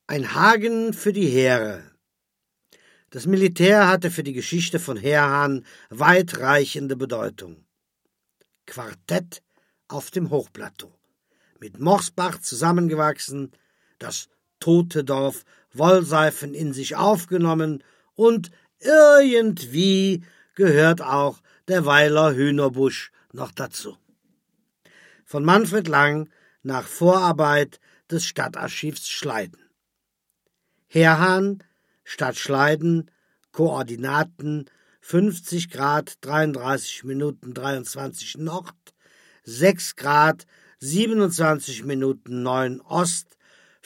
Ein Hagen für die Heere. Das Militär hatte für die Geschichte von Heerhahn weitreichende Bedeutung. Quartett auf dem Hochplateau. Mit Morsbach zusammengewachsen, das tote Dorf Wollseifen in sich aufgenommen und irgendwie gehört auch der Weiler Hühnerbusch noch dazu. Von Manfred Lang nach Vorarbeit des Stadtarchivs Schleiden. Heerhahn, Stadt Schleiden, Koordinaten 50 Grad 33 Minuten 23 Nord, 6 Grad 27 Minuten 9 Ost,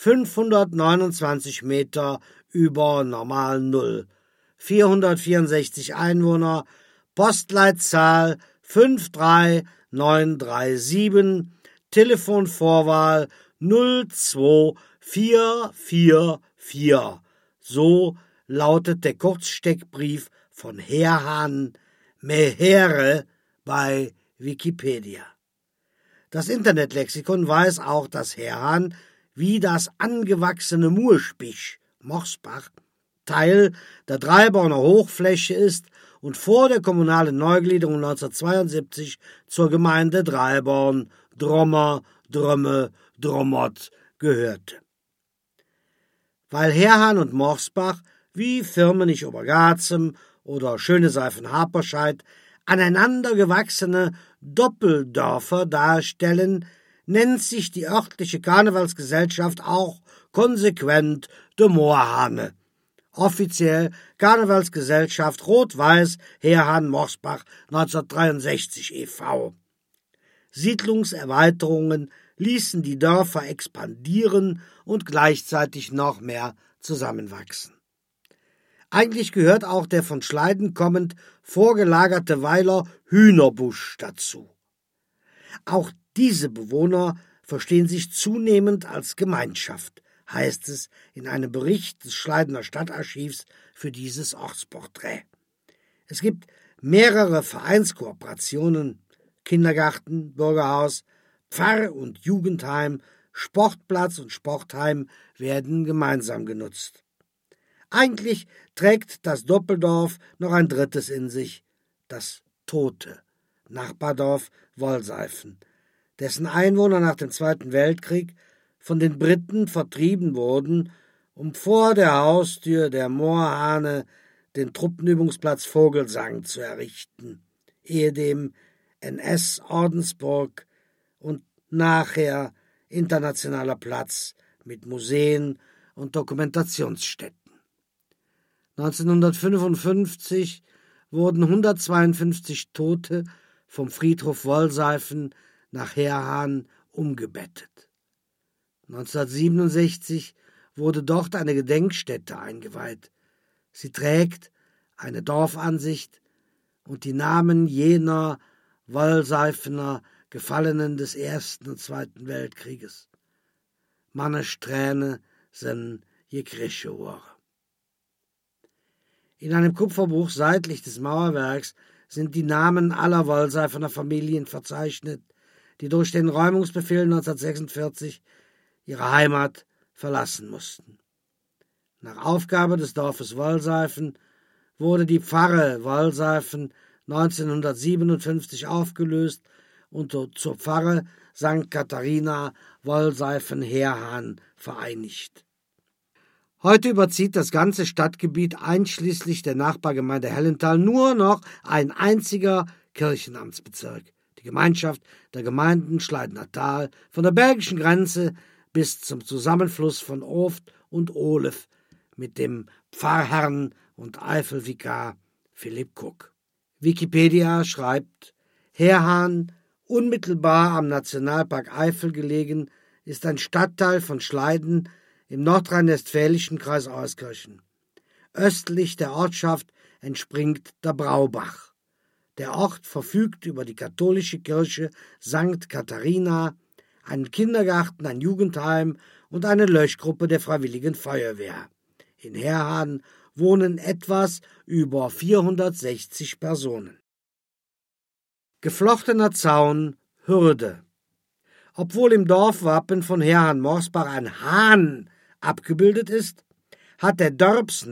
529 Meter über Normal Null, 464 Einwohner, Postleitzahl 53937, Telefonvorwahl 02444. So lautet der Kurzsteckbrief von Heerhahn Mehere bei Wikipedia. Das Internetlexikon weiß auch, dass Heerhahn wie das angewachsene Murspisch Morsbach Teil der Dreiborner Hochfläche ist und vor der kommunalen Neugliederung 1972 zur Gemeinde Dreiborn, Drommer, Drömme, Drommott gehörte. Weil Heerhahn und Morsbach wie Firmenich-Obergazem oder Schöneseifen-Haperscheid aneinander gewachsene Doppeldörfer darstellen, nennt sich die örtliche Karnevalsgesellschaft auch konsequent de Moorhahne. Offiziell Karnevalsgesellschaft Rot-Weiß Heerhahn-Morsbach 1963 e.V. Siedlungserweiterungen ließen die Dörfer expandieren und gleichzeitig noch mehr zusammenwachsen. Eigentlich gehört auch der von Schleiden kommend vorgelagerte Weiler Hühnerbusch dazu. Auch diese Bewohner verstehen sich zunehmend als Gemeinschaft, heißt es in einem Bericht des Schleidener Stadtarchivs für dieses Ortsporträt. Es gibt mehrere Vereinskooperationen, Kindergarten, Bürgerhaus, Pfarr- und Jugendheim, Sportplatz und Sportheim werden gemeinsam genutzt. Eigentlich trägt das Doppeldorf noch ein drittes in sich, das tote Nachbardorf Wollseifen, dessen Einwohner nach dem Zweiten Weltkrieg von den Briten vertrieben wurden, um vor der Haustür der Moorhahne den Truppenübungsplatz Vogelsang zu errichten, ehedem NS-Ordensburg und nachher internationaler Platz mit Museen und Dokumentationsstätten. 1955 wurden 152 Tote vom Friedhof Wollseifen nach Heerhahn umgebettet. 1967 wurde dort eine Gedenkstätte eingeweiht. Sie trägt eine Dorfansicht und die Namen jener Wollseifener Gefallenen des Ersten und Zweiten Weltkrieges. Manne Strähne sen je Krischewore. In einem Kupferbuch seitlich des Mauerwerks sind die Namen aller Wollseifener Familien verzeichnet, die durch den Räumungsbefehl 1946 ihre Heimat verlassen mussten. Nach Aufgabe des Dorfes Wollseifen wurde die Pfarre Wollseifen 1957 aufgelöst und zur Pfarre St. Katharina Wollseifen-Heerhahn vereinigt. Heute überzieht das ganze Stadtgebiet einschließlich der Nachbargemeinde Hellenthal nur noch ein einziger Kirchenamtsbezirk, die Gemeinschaft der Gemeinden Schleidener Tal, von der belgischen Grenze bis zum Zusammenfluss von Ooft und Olef mit dem Pfarrherrn und Eifelvikar Philipp Cook. Wikipedia schreibt, Heerhahn, unmittelbar am Nationalpark Eifel gelegen, ist ein Stadtteil von Schleiden im nordrhein-westfälischen Kreis Euskirchen. Östlich der Ortschaft entspringt der Braubach. Der Ort verfügt über die katholische Kirche St. Katharina, einen Kindergarten, ein Jugendheim und eine Löschgruppe der Freiwilligen Feuerwehr. In Heerhahn wohnen etwas über 460 Personen. Geflochtener Zaun, Hürde. Obwohl im Dorfwappen von Heerhahn-Morsbach ein Hahn abgebildet ist, hat der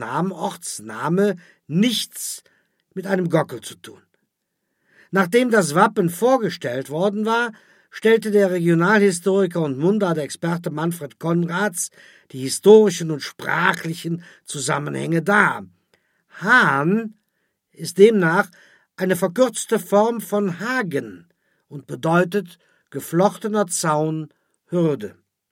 Ortsname nichts mit einem Gockel zu tun. Nachdem das Wappen vorgestellt worden war, stellte der Regionalhistoriker und Mundartexperte Manfred Konrads die historischen und sprachlichen Zusammenhänge dar. Hahn ist demnach eine verkürzte Form von Hagen und bedeutet geflochtener Zaun, Hürde.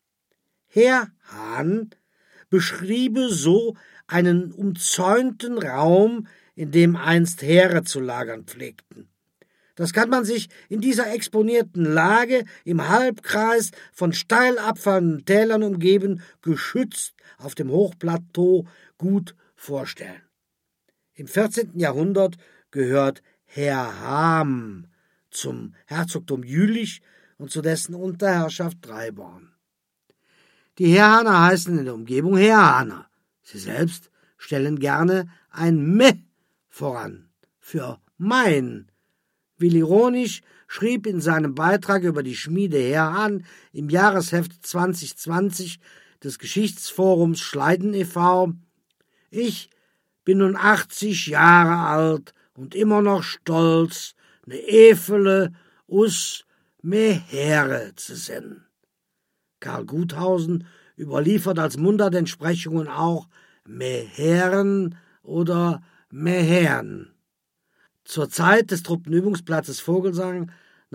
Herr Hahn beschriebe so einen umzäunten Raum, in dem einst Heere zu lagern pflegten. Das kann man sich in dieser exponierten Lage im Halbkreis von steil abfallenden Tälern umgeben, geschützt auf dem Hochplateau, gut vorstellen. Im 14. Jahrhundert gehört Herrham zum Herzogtum Jülich und zu dessen Unterherrschaft Dreiborn. Die Herrhaner heißen in der Umgebung Herrhaner. Sie selbst stellen gerne ein Me voran, für mein. Willi Ronisch schrieb in seinem Beitrag über die Schmiede Herrhahn im Jahresheft 2020 des Geschichtsforums Schleiden e.V.: Ich bin nun 80 Jahre alt und immer noch stolz, ne Efele us Mehere zu sen. Karl Guthausen überliefert als Mundartentsprechungen auch Meheren oder Mehern. Zur Zeit des Truppenübungsplatzes Vogelsang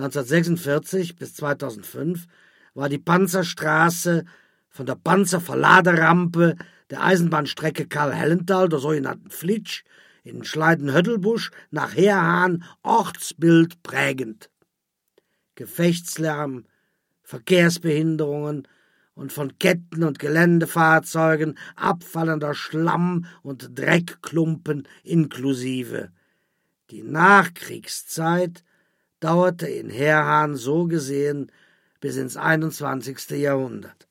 1946 bis 2005 war die Panzerstraße von der Panzerverladerampe der Eisenbahnstrecke Karl-Hellenthal, der sogenannten Flitsch, in Schleiden-Höttelbusch nach Herrhahn ortsbildprägend. Gefechtslärm, Verkehrsbehinderungen und von Ketten- und Geländefahrzeugen abfallender Schlamm- und Dreckklumpen inklusive. Die Nachkriegszeit dauerte in Herrhahn so gesehen bis ins 21. Jahrhundert.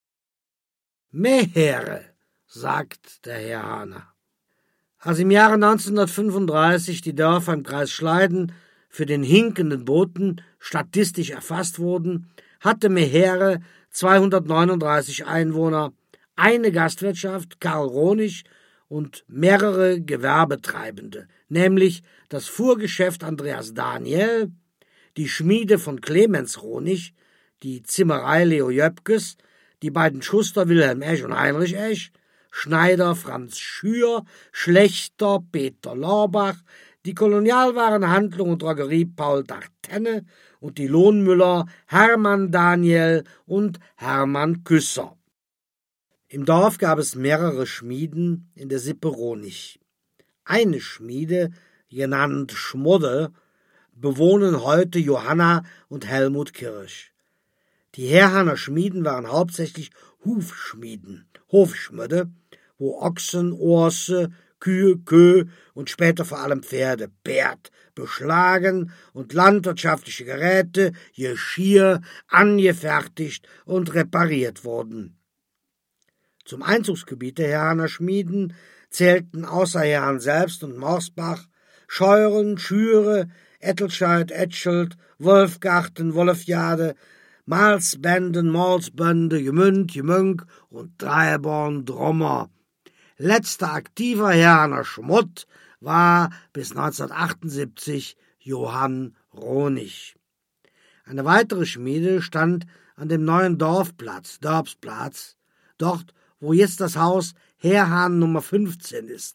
Mehere, sagt der Herrhahner. Als im Jahre 1935 die Dörfer im Kreis Schleiden für den hinkenden Boten statistisch erfasst wurden, hatte Mehere 239 Einwohner, eine Gastwirtschaft, Karl Ronisch, und mehrere Gewerbetreibende, nämlich das Fuhrgeschäft Andreas Daniel, die Schmiede von Clemens Ronisch, die Zimmerei Leo Jöpkes, die beiden Schuster Wilhelm Esch und Heinrich Esch, Schneider Franz Schür, Schlächter Peter Lorbach, die Kolonialwarenhandlung und Drogerie Paul D'Artenne und die Lohnmüller Hermann Daniel und Hermann Küsser. Im Dorf gab es mehrere Schmieden in der Sippe Ronisch. Eine Schmiede, genannt Schmodde, bewohnen heute Johanna und Helmut Kirsch. Die Herrhahner Schmieden waren hauptsächlich Hufschmieden, Hofschmödde, wo Ochsen, Orse, Kühe, Kö und später vor allem Pferde, Pferd, beschlagen und landwirtschaftliche Geräte, Geschirr, angefertigt und repariert wurden. Zum Einzugsgebiet der Herrhahner Schmieden zählten außer Herrhahn selbst und Morsbach Scheuren, Schüre, Ettelscheid, Etschelt, Wolfgarten, Wolfjade, Malsbenden, Malsbönde, Gemünd, Gemünk und Dreiborn, Drommer. Letzter aktiver Herrhahner Schmott war bis 1978 Johann Ronisch. Eine weitere Schmiede stand an dem neuen Dorfplatz, Dörpsplatz, dort, wo jetzt das Haus Herrhahn Nummer 15 ist.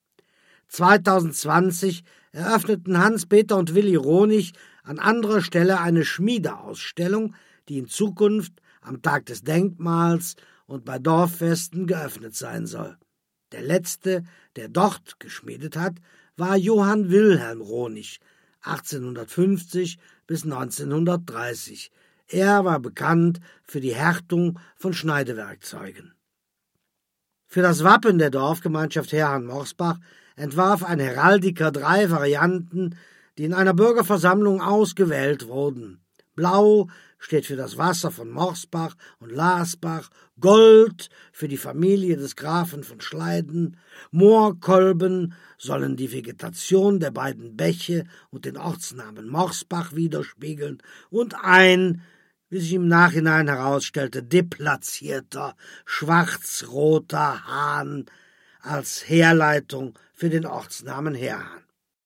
2020 eröffneten Hans-Peter und Willi Ronisch an anderer Stelle eine Schmiedeausstellung, die in Zukunft am Tag des Denkmals und bei Dorffesten geöffnet sein soll. Der letzte, der dort geschmiedet hat, war Johann Wilhelm Ronisch, 1850 bis 1930. Er war bekannt für die Härtung von Schneidewerkzeugen. Für das Wappen der Dorfgemeinschaft Herrhahn-Morsbach entwarf ein Heraldiker 3 Varianten, die in einer Bürgerversammlung ausgewählt wurden. Blau steht für das Wasser von Morsbach und Lasbach, Gold für die Familie des Grafen von Schleiden, Moorkolben sollen die Vegetation der beiden Bäche und den Ortsnamen Morsbach widerspiegeln und ein wie sich im Nachhinein herausstellte, deplatzierter, schwarz-roter Hahn als Herleitung für den Ortsnamen Herhahn.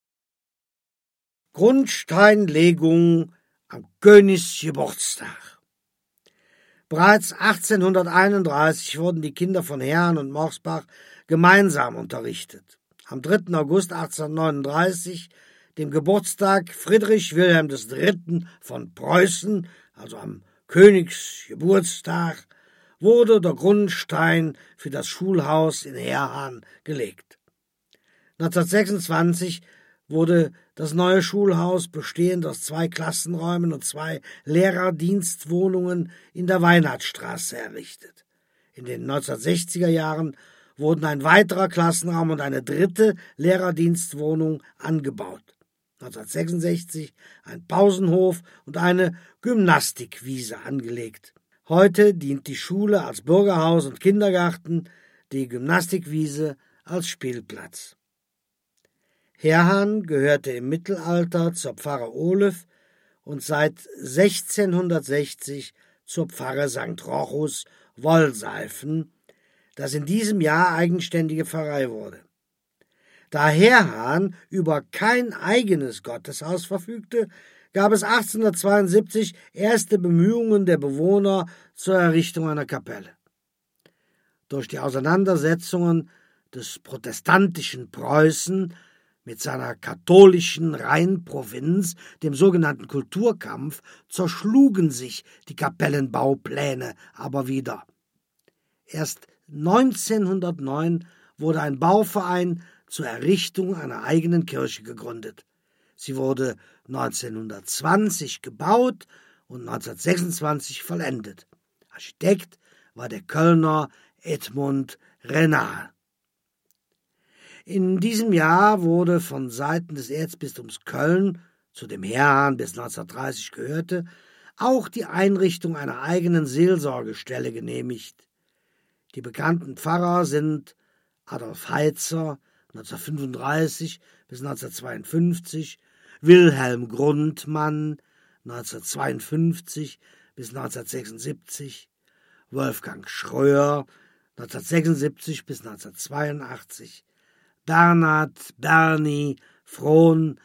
Grundsteinlegung am Königsgeburtstag. Bereits 1831 wurden die Kinder von Herhahn und Morsbach gemeinsam unterrichtet. Am 3. August 1839, dem Geburtstag Friedrich Wilhelm III. Von Preußen, also am Königsgeburtstag, wurde der Grundstein für das Schulhaus in Herhahn gelegt. 1926 wurde das neue Schulhaus, bestehend aus 2 Klassenräumen und 2 Lehrerdienstwohnungen, in der Weinhardtstraße errichtet. In den 1960er Jahren wurden ein weiterer Klassenraum und eine 3. Lehrerdienstwohnung angebaut. 1966 ein Pausenhof und eine Gymnastikwiese angelegt. Heute dient die Schule als Bürgerhaus und Kindergarten, die Gymnastikwiese als Spielplatz. Herhahn gehörte im Mittelalter zur Pfarre Ohlev und seit 1660 zur Pfarre St. Rochus Wollseifen, das in diesem Jahr eigenständige Pfarrei wurde. Da Herhahn über kein eigenes Gotteshaus verfügte, gab es 1872 erste Bemühungen der Bewohner zur Errichtung einer Kapelle. Durch die Auseinandersetzungen des protestantischen Preußen mit seiner katholischen Rheinprovinz, dem sogenannten Kulturkampf, zerschlugen sich die Kapellenbaupläne aber wieder. Erst 1909 wurde ein Bauverein zur Errichtung einer eigenen Kirche gegründet. Sie wurde 1920 gebaut und 1926 vollendet. Architekt war der Kölner Edmund Renal. In diesem Jahr wurde von Seiten des Erzbistums Köln, zu dem Herhahn bis 1930 gehörte, auch die Einrichtung einer eigenen Seelsorgestelle genehmigt. Die bekannten Pfarrer sind Adolf Heitzer 1935 bis 1952, Wilhelm Grundmann 1952 bis 1976, Wolfgang Schröer 1976 bis 1982, Bernhard Berni Frohn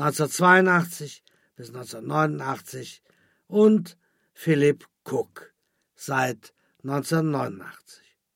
1982 bis 1989 und Philipp Cook seit 1989.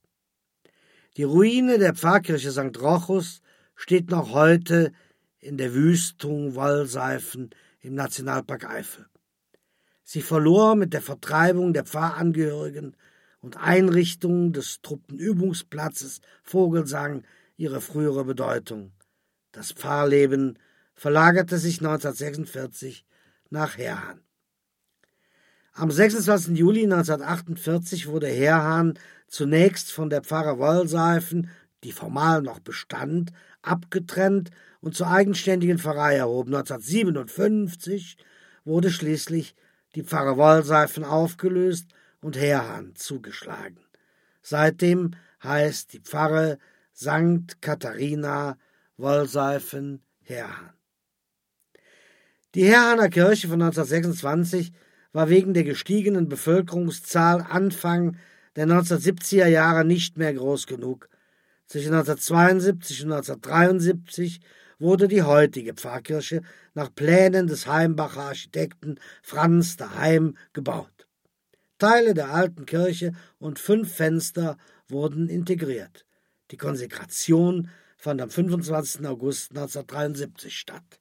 Die Ruine der Pfarrkirche St. Rochus steht noch heute in der Wüstung Wollseifen im Nationalpark Eifel. Sie verlor mit der Vertreibung der Pfarrangehörigen und Einrichtung des Truppenübungsplatzes Vogelsang ihre frühere Bedeutung. Das Pfarrleben verlagerte sich 1946 nach Herhahn. Am 26. Juli 1948 wurde Herhahn zunächst von der Pfarre Wollseifen, die formal noch bestand, abgetrennt und zur eigenständigen Pfarrei erhoben. 1957 wurde schließlich die Pfarre Wollseifen aufgelöst und Herhahn zugeschlagen. Seitdem heißt die Pfarre St. Katharina Wollseifen Herhahn. Die Herhahner Kirche von 1926 war wegen der gestiegenen Bevölkerungszahl Anfang der 1970er Jahre nicht mehr groß genug. Zwischen 1972 und 1973 wurde die heutige Pfarrkirche nach Plänen des Heimbacher Architekten Franz Daheim gebaut. Teile der alten Kirche und 5 Fenster wurden integriert. Die Konsekration fand am 25. August 1973 statt.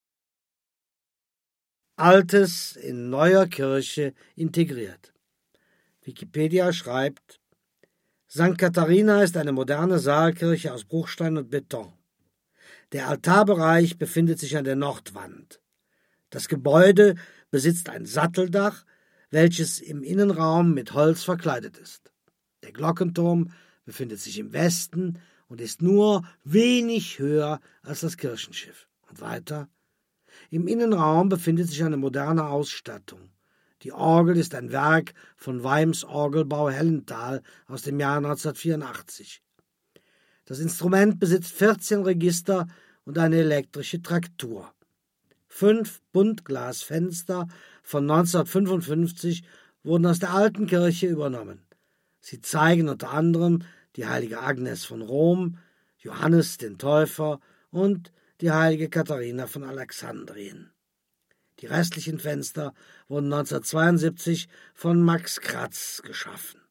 Altes in neuer Kirche integriert. Wikipedia schreibt: St. Katharina ist eine moderne Saalkirche aus Bruchstein und Beton. Der Altarbereich befindet sich an der Nordwand. Das Gebäude besitzt ein Satteldach, welches im Innenraum mit Holz verkleidet ist. Der Glockenturm befindet sich im Westen und ist nur wenig höher als das Kirchenschiff. Und weiter: Im Innenraum befindet sich eine moderne Ausstattung. Die Orgel ist ein Werk von Weims Orgelbau Hellenthal aus dem Jahr 1984. Das Instrument besitzt 14 Register und eine elektrische Traktur. 5 Buntglasfenster von 1955 wurden aus der alten Kirche übernommen. Sie zeigen unter anderem die heilige Agnes von Rom, Johannes den Täufer und die heilige Katharina von Alexandrien. Die restlichen Fenster wurden 1972 von Max Kratz geschaffen.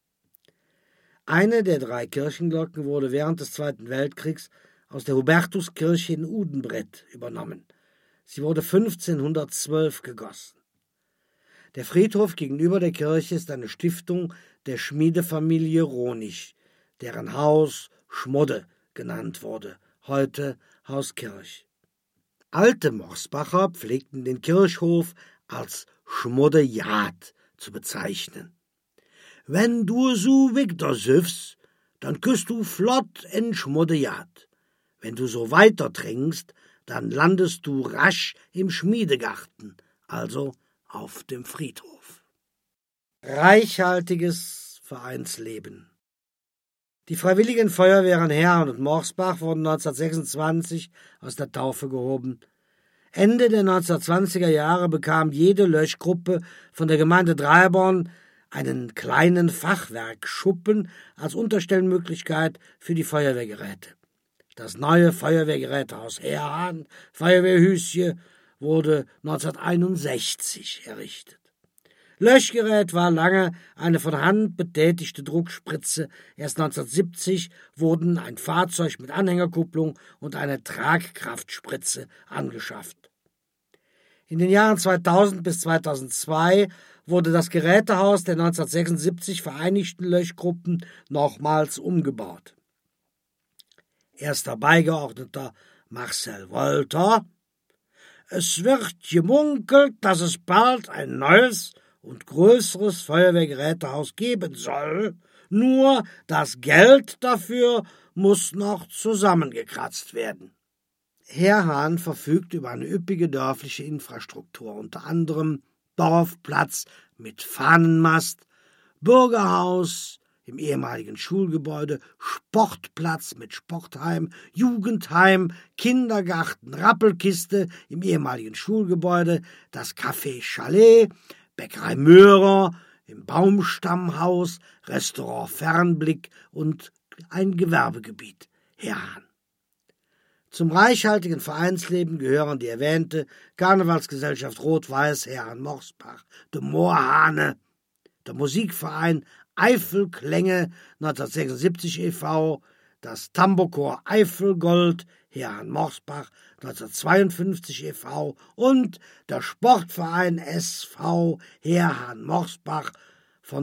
Eine der 3 Kirchenglocken wurde während des Zweiten Weltkriegs aus der Hubertuskirche in Udenbrett übernommen. Sie wurde 1512 gegossen. Der Friedhof gegenüber der Kirche ist eine Stiftung der Schmiedefamilie Ronich, deren Haus Schmodde genannt wurde, heute Haus Kirch. Alte Morsbacher pflegten den Kirchhof als Schmoddejad zu bezeichnen. Wenn du so weiter süffst, dann küsst du flott in Schmoddejad. Wenn du so weiter trinkst, dann landest du rasch im Schmiedegarten, also auf dem Friedhof. Reichhaltiges Vereinsleben. Die Freiwilligen Feuerwehren Herrn und Morsbach wurden 1926 aus der Taufe gehoben. Ende der 1920er Jahre bekam jede Löschgruppe von der Gemeinde Dreiborn einen kleinen Fachwerkschuppen als Unterstellmöglichkeit für die Feuerwehrgeräte. Das neue Feuerwehrgerätehaus Herrhahn, Feuerwehrhüsje, wurde 1961 errichtet. Löschgerät war lange eine von Hand betätigte Druckspritze. Erst 1970 wurden ein Fahrzeug mit Anhängerkupplung und eine Tragkraftspritze angeschafft. In den Jahren 2000 bis 2002 wurde das Gerätehaus der 1976 vereinigten Löschgruppen nochmals umgebaut. Erster Beigeordneter Marcel Wolter: Es wird gemunkelt, dass es bald ein neues und größeres Feuerwehrgerätehaus geben soll, nur das Geld dafür muss noch zusammengekratzt werden. Herrhahn verfügt über eine üppige dörfliche Infrastruktur, unter anderem Dorfplatz mit Fahnenmast, Bürgerhaus im ehemaligen Schulgebäude, Sportplatz mit Sportheim, Jugendheim, Kindergarten, Rappelkiste im ehemaligen Schulgebäude, das Café Chalet, Bäckerei Möhrer im Baumstammhaus, Restaurant Fernblick und ein Gewerbegebiet, Herrhahn. Zum reichhaltigen Vereinsleben gehören die erwähnte Karnevalsgesellschaft Rot-Weiß Herrhahn-Morsbach, de Moorhahne, der Musikverein Eifelklänge 1976 e.V., das Tambourchor Eifelgold Herrhahn-Morsbach 1952 e.V. und der Sportverein SV Herrhahn-Morsbach von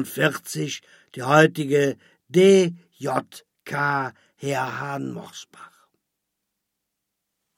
1947, die heutige DJK Herrhahn-Morsbach.